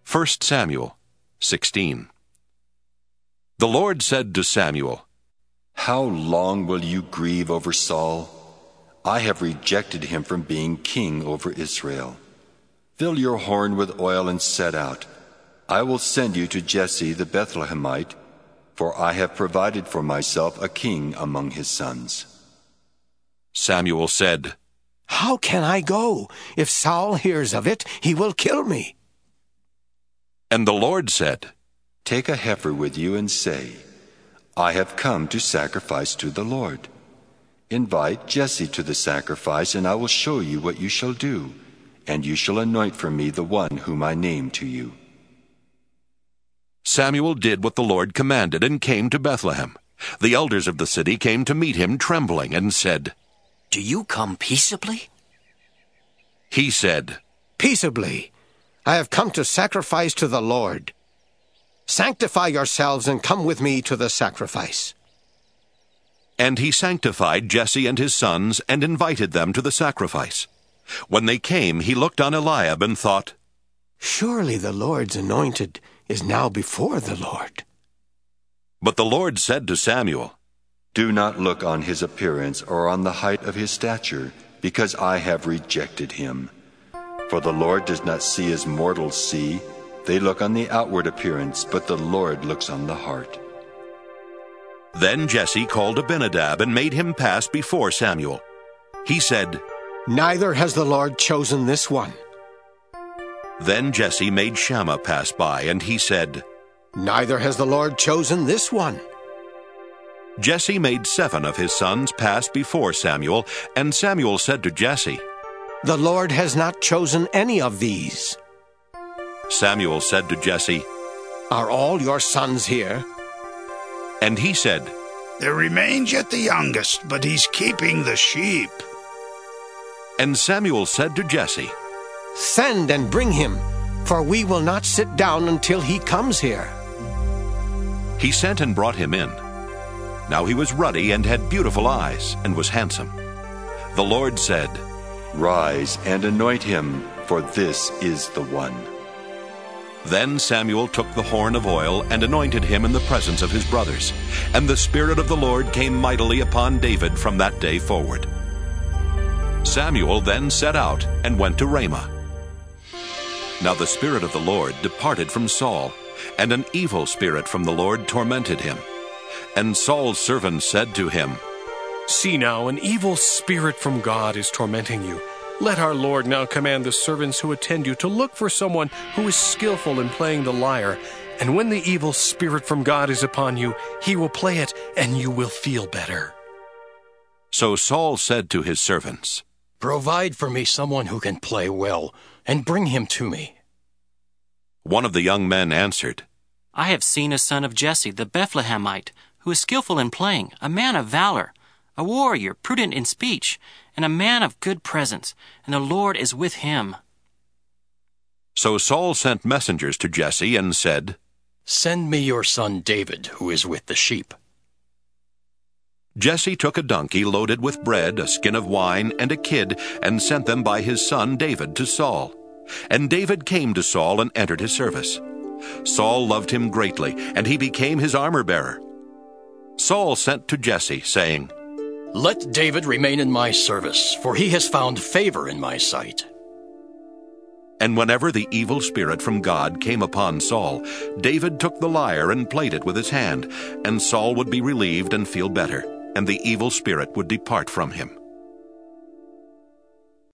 1 Samuel 16. The Lord said to Samuel, "How long will you grieve over Saul? I have rejected him from being king over Israel. Fill your horn with oil and set out. I will send you to Jesse the Bethlehemite, for I have provided for myself a king among his sons." Samuel said, "How can I go? If Saul hears of it, he will kill me." And the Lord said, "Take a heifer with you and say, 'I have come to sacrifice to the Lord.' Invite Jesse to the sacrifice, and I will show you what you shall do, and you shall anoint for me the one whom I name to you." Samuel did what the Lord commanded and came to Bethlehem. The elders of the city came to meet him trembling and said, "Do you come peaceably?" He said, "Peaceably. I have come to sacrifice to the Lord. Sanctify yourselves and come with me to the sacrifice." And he sanctified Jesse and his sons and invited them to the sacrifice. When they came, he looked on Eliab and thought, "Surely the Lord's anointed is now before the Lord." But the Lord said to Samuel, "Do not look on his appearance or on the height of his stature, because I have rejected him. For the Lord does not see as mortals see. They look on the outward appearance, but the Lord looks on the heart." Then Jesse called Abinadab and made him pass before Samuel. He said, "Neither has the Lord chosen this one." Then Jesse made Shammah pass by, and he said, "Neither has the Lord chosen this one." Jesse made 7 of his sons pass before Samuel, and Samuel said to Jesse, "The Lord has not chosen any of these." Samuel said to Jesse, "Are all your sons here?" And he said, "There remains yet the youngest, but he's keeping the sheep." And Samuel said to Jesse, "Send and bring him, for we will not sit down until he comes here." He sent and brought him in. Now he was ruddy and had beautiful eyes and was handsome. The Lord said, "Rise and anoint him, for this is the one." Then Samuel took the horn of oil and anointed him in the presence of his brothers. And the Spirit of the Lord came mightily upon David from that day forward. Samuel then set out and went to Ramah. Now the Spirit of the Lord departed from Saul, and an evil spirit from the Lord tormented him. And Saul's servants said to him, "See now, an evil spirit from God is tormenting you. Let our Lord now command the servants who attend you to look for someone who is skillful in playing the lyre. And when the evil spirit from God is upon you, he will play it, and you will feel better." So Saul said to his servants, "Provide for me someone who can play well, and bring him to me." One of the young men answered, "I have seen a son of Jesse the Bethlehemite, who is skillful in playing, a man of valor, a warrior, prudent in speech, and a man of good presence, and the Lord is with him." So Saul sent messengers to Jesse and said, "Send me your son David, who is with the sheep." Jesse took a donkey loaded with bread, a skin of wine, and a kid, and sent them by his son David to Saul. And David came to Saul and entered his service. Saul loved him greatly, and he became his armor-bearer. Saul sent to Jesse, saying, "Let David remain in my service, for he has found favor in my sight." And whenever the evil spirit from God came upon Saul, David took the lyre and played it with his hand, and Saul would be relieved and feel better, and the evil spirit would depart from him.